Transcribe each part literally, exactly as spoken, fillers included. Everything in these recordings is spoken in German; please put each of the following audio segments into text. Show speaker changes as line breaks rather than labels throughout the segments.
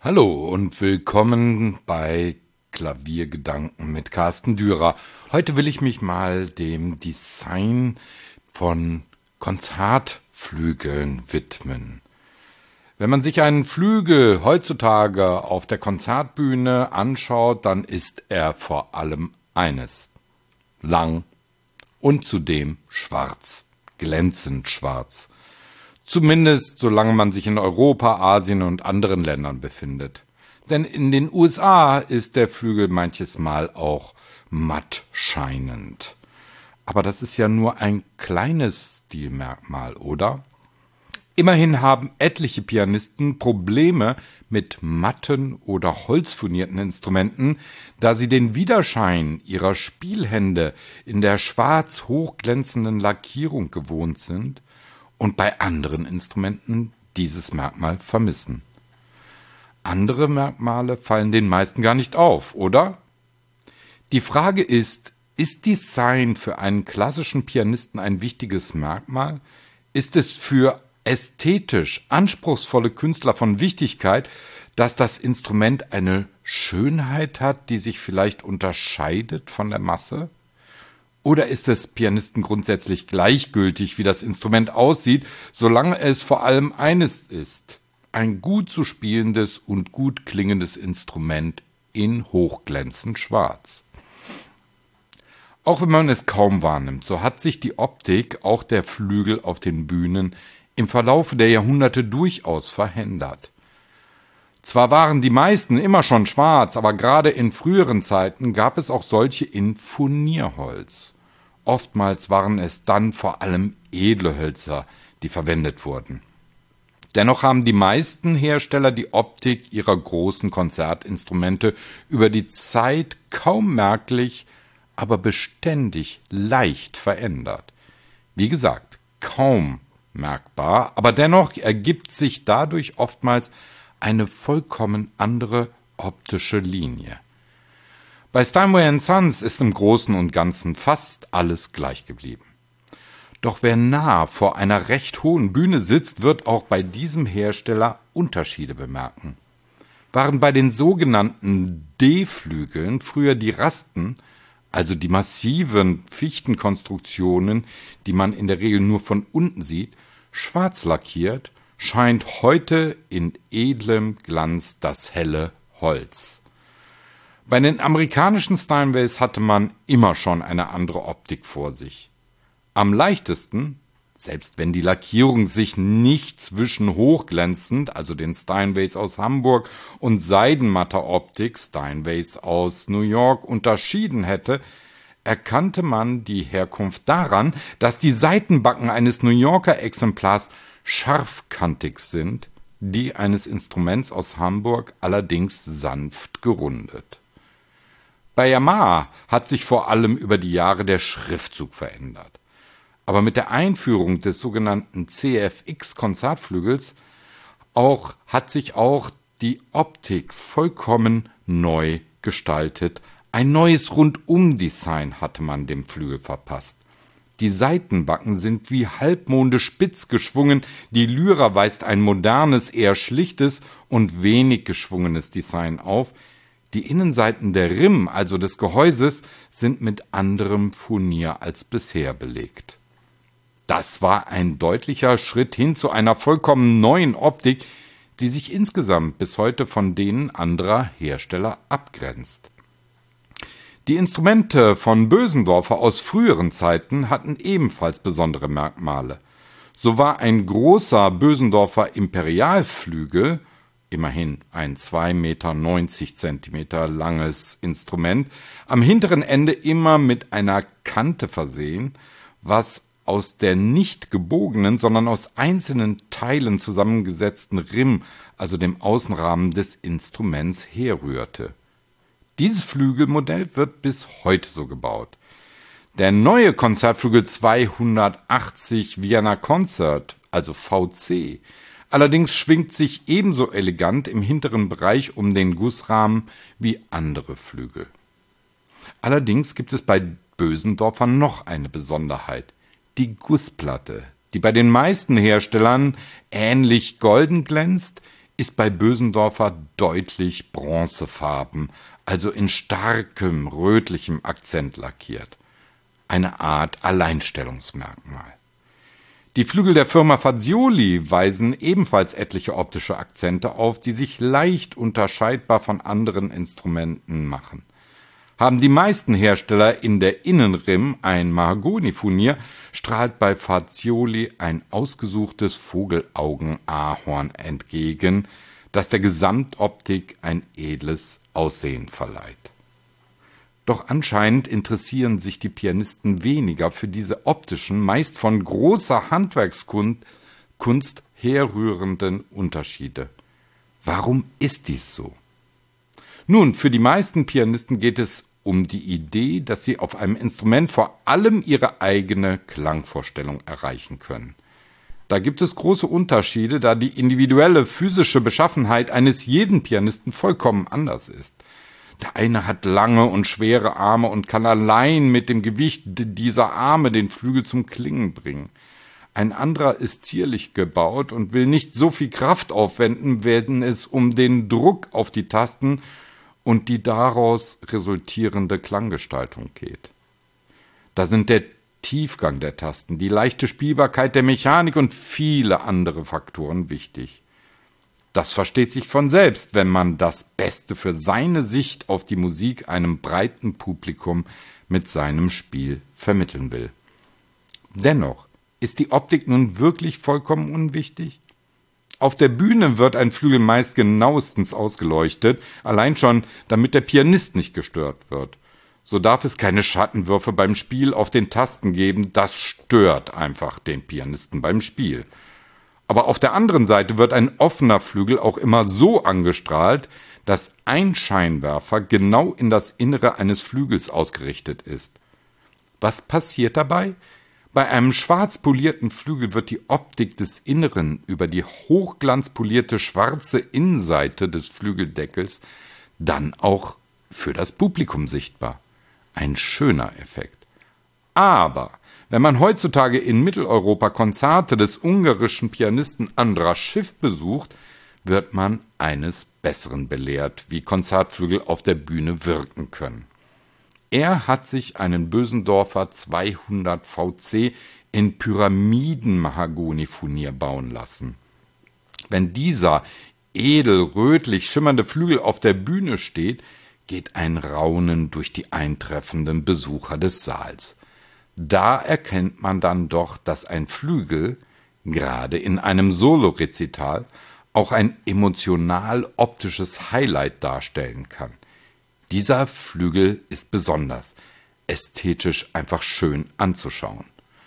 Hallo und willkommen bei Klaviergedanken mit Carsten Dürer. Heute will ich mich mal dem Design von Konzertflügeln widmen. Wenn man sich einen Flügel heutzutage auf der Konzertbühne anschaut, dann ist er vor allem eines: lang und zudem schwarz, glänzend schwarz. Zumindest solange man sich in Europa, Asien und anderen Ländern befindet. Denn in den U S A ist der Flügel manches Mal auch matt scheinend. Aber das ist ja nur ein kleines Stilmerkmal, oder? Immerhin haben etliche Pianisten Probleme mit matten oder holzfurnierten Instrumenten, da sie den Widerschein ihrer Spielhände in der schwarz hochglänzenden Lackierung gewohnt sind und bei anderen Instrumenten dieses Merkmal vermissen. Andere Merkmale fallen den meisten gar nicht auf, oder? Die Frage ist, ist Design für einen klassischen Pianisten ein wichtiges Merkmal? Ist es für ästhetisch anspruchsvolle Künstler von Wichtigkeit, dass das Instrument eine Schönheit hat, die sich vielleicht unterscheidet von der Masse? Oder ist es Pianisten grundsätzlich gleichgültig, wie das Instrument aussieht, solange es vor allem eines ist: ein gut zu spielendes und gut klingendes Instrument in hochglänzend schwarz? Auch wenn man es kaum wahrnimmt, so hat sich die Optik auch der Flügel auf den Bühnen im Verlaufe der Jahrhunderte durchaus verändert. Zwar waren die meisten immer schon schwarz, aber gerade in früheren Zeiten gab es auch solche in Furnierholz. Oftmals waren es dann vor allem edle Hölzer, die verwendet wurden. Dennoch haben die meisten Hersteller die Optik ihrer großen Konzertinstrumente über die Zeit kaum merklich, aber beständig leicht verändert. Wie gesagt, kaum merkbar, aber dennoch ergibt sich dadurch oftmals eine vollkommen andere optische Linie. Bei Steinway and Sons ist im Großen und Ganzen fast alles gleich geblieben. Doch wer nah vor einer recht hohen Bühne sitzt, wird auch bei diesem Hersteller Unterschiede bemerken. Waren bei den sogenannten D-Flügeln früher die Rasten, also die massiven Fichtenkonstruktionen, die man in der Regel nur von unten sieht, schwarz lackiert, scheint heute in edlem Glanz das helle Holz. Bei den amerikanischen Steinways hatte man immer schon eine andere Optik vor sich. Am leichtesten, selbst wenn die Lackierung sich nicht zwischen hochglänzend, also den Steinways aus Hamburg, und seidenmatter Optik, Steinways aus New York, unterschieden hätte, erkannte man die Herkunft daran, dass die Seitenbacken eines New Yorker Exemplars scharfkantig sind, die eines Instruments aus Hamburg allerdings sanft gerundet. Bei Yamaha hat sich vor allem über die Jahre der Schriftzug verändert. Aber mit der Einführung des sogenannten C F X-Konzertflügels auch, hat sich auch die Optik vollkommen neu gestaltet. Ein neues Rundum-Design hatte man dem Flügel verpasst. Die Seitenbacken sind wie Halbmonde spitz geschwungen, die Lyra weist ein modernes, eher schlichtes und wenig geschwungenes Design auf. Die Innenseiten der Rim, also des Gehäuses, sind mit anderem Furnier als bisher belegt. Das war ein deutlicher Schritt hin zu einer vollkommen neuen Optik, die sich insgesamt bis heute von denen anderer Hersteller abgrenzt. Die Instrumente von Bösendorfer aus früheren Zeiten hatten ebenfalls besondere Merkmale. So war ein großer Bösendorfer Imperialflügel, immerhin ein zwei Meter neunzig Zentimeter langes Instrument, am hinteren Ende immer mit einer Kante versehen, was aus der nicht gebogenen, sondern aus einzelnen Teilen zusammengesetzten Rim, also dem Außenrahmen des Instruments, herrührte. Dieses Flügelmodell wird bis heute so gebaut. Der neue Konzertflügel zweihundertachtzig Vienna Concert, also V C, allerdings schwingt sich ebenso elegant im hinteren Bereich um den Gussrahmen wie andere Flügel. Allerdings gibt es bei Bösendorfer noch eine Besonderheit: die Gussplatte, die bei den meisten Herstellern ähnlich golden glänzt, ist bei Bösendorfer deutlich bronzefarben, also in starkem rötlichem Akzent lackiert. Eine Art Alleinstellungsmerkmal. Die Flügel der Firma Fazioli weisen ebenfalls etliche optische Akzente auf, die sich leicht unterscheidbar von anderen Instrumenten machen. Haben die meisten Hersteller in der Innenrim ein Mahagoni-Furnier, strahlt bei Fazioli ein ausgesuchtes Vogelaugen-Ahorn entgegen, das der Gesamtoptik ein edles Aussehen verleiht. Doch anscheinend interessieren sich die Pianisten weniger für diese optischen, meist von großer Handwerkskunst Kunst herrührenden Unterschiede. Warum ist dies so? Nun, für die meisten Pianisten geht es um die Idee, dass sie auf einem Instrument vor allem ihre eigene Klangvorstellung erreichen können. Da gibt es große Unterschiede, da die individuelle physische Beschaffenheit eines jeden Pianisten vollkommen anders ist. Der eine hat lange und schwere Arme und kann allein mit dem Gewicht dieser Arme den Flügel zum Klingen bringen. Ein anderer ist zierlich gebaut und will nicht so viel Kraft aufwenden, wenn es um den Druck auf die Tasten und die daraus resultierende Klanggestaltung geht. Da sind der Tiefgang der Tasten, die leichte Spielbarkeit der Mechanik und viele andere Faktoren wichtig. Das versteht sich von selbst, wenn man das Beste für seine Sicht auf die Musik einem breiten Publikum mit seinem Spiel vermitteln will. Dennoch ist die Optik nun wirklich vollkommen unwichtig? Auf der Bühne wird ein Flügel meist genauestens ausgeleuchtet, allein schon, damit der Pianist nicht gestört wird. So darf es keine Schattenwürfe beim Spiel auf den Tasten geben, das stört einfach den Pianisten beim Spiel. Aber auf der anderen Seite wird ein offener Flügel auch immer so angestrahlt, dass ein Scheinwerfer genau in das Innere eines Flügels ausgerichtet ist. Was passiert dabei? Bei einem schwarz polierten Flügel wird die Optik des Inneren über die hochglanzpolierte schwarze Innenseite des Flügeldeckels dann auch für das Publikum sichtbar. Ein schöner Effekt. Aber wenn man heutzutage in Mitteleuropa Konzerte des ungarischen Pianisten András Schiff besucht, wird man eines Besseren belehrt, wie Konzertflügel auf der Bühne wirken können. Er hat sich einen Bösendorfer zweihundert V C in Pyramiden-Mahagoni-Furnier bauen lassen. Wenn dieser edel rötlich schimmernde Flügel auf der Bühne steht, geht ein Raunen durch die eintreffenden Besucher des Saals. Da erkennt man dann doch, dass ein Flügel, gerade in einem Solorezital, auch ein emotional-optisches Highlight darstellen kann. Dieser Flügel ist besonders, ästhetisch einfach schön anzuschauen.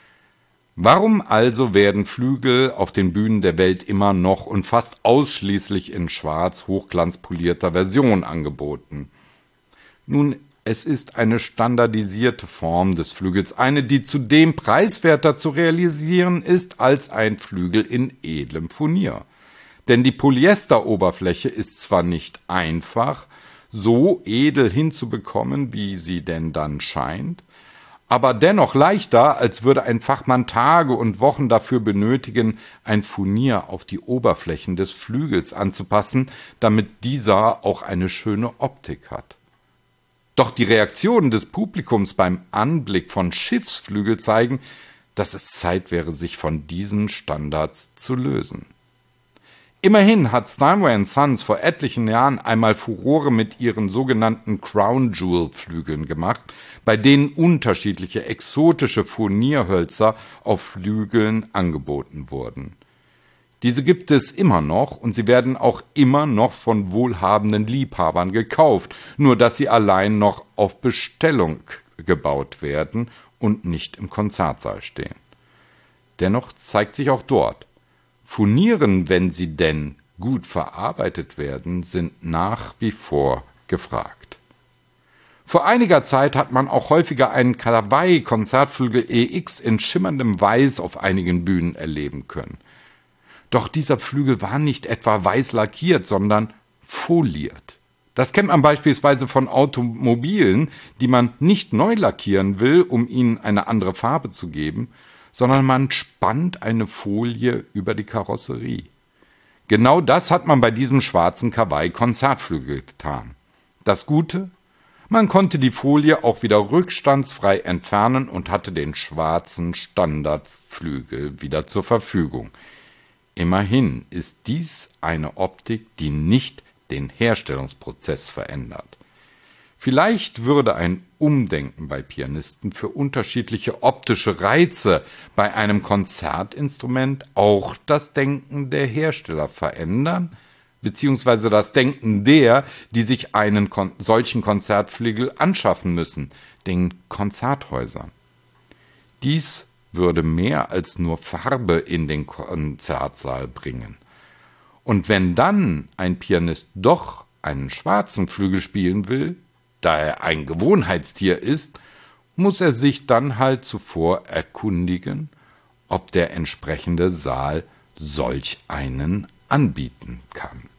Warum also werden Flügel auf den Bühnen der Welt immer noch und fast ausschließlich in schwarz hochglanzpolierter Version angeboten? Nun, es ist eine standardisierte Form des Flügels, eine, die zudem preiswerter zu realisieren ist als ein Flügel in edlem Furnier. Denn die Polyesteroberfläche ist zwar nicht einfach, so edel hinzubekommen, wie sie denn dann scheint, aber dennoch leichter, als würde ein Fachmann Tage und Wochen dafür benötigen, ein Furnier auf die Oberflächen des Flügels anzupassen, damit dieser auch eine schöne Optik hat. Doch die Reaktionen des Publikums beim Anblick von Schiffsflügel zeigen, dass es Zeit wäre, sich von diesen Standards zu lösen. Immerhin hat Steinway and Sons vor etlichen Jahren einmal Furore mit ihren sogenannten Crown Jewel Flügeln gemacht, bei denen unterschiedliche exotische Furnierhölzer auf Flügeln angeboten wurden. Diese gibt es immer noch und sie werden auch immer noch von wohlhabenden Liebhabern gekauft, nur dass sie allein noch auf Bestellung gebaut werden und nicht im Konzertsaal stehen. Dennoch zeigt sich auch dort: Furnieren, wenn sie denn gut verarbeitet werden, sind nach wie vor gefragt. Vor einiger Zeit hat man auch häufiger einen Kawai-Konzertflügel E X in schimmerndem Weiß auf einigen Bühnen erleben können. Doch dieser Flügel war nicht etwa weiß lackiert, sondern foliert. Das kennt man beispielsweise von Automobilen, die man nicht neu lackieren will, um ihnen eine andere Farbe zu geben, sondern man spannt eine Folie über die Karosserie. Genau das hat man bei diesem schwarzen Kawaii-Konzertflügel getan. Das Gute? Man konnte die Folie auch wieder rückstandsfrei entfernen und hatte den schwarzen Standardflügel wieder zur Verfügung. Immerhin ist dies eine Optik, die nicht den Herstellungsprozess verändert. Vielleicht würde ein Umdenken bei Pianisten für unterschiedliche optische Reize bei einem Konzertinstrument auch das Denken der Hersteller verändern, beziehungsweise das Denken der, die sich einen kon- solchen Konzertflügel anschaffen müssen, den Konzerthäusern. Dies würde mehr als nur Farbe in den Konzertsaal bringen. Und wenn dann ein Pianist doch einen schwarzen Flügel spielen will, da er ein Gewohnheitstier ist, muss er sich dann halt zuvor erkundigen, ob der entsprechende Saal solch einen anbieten kann.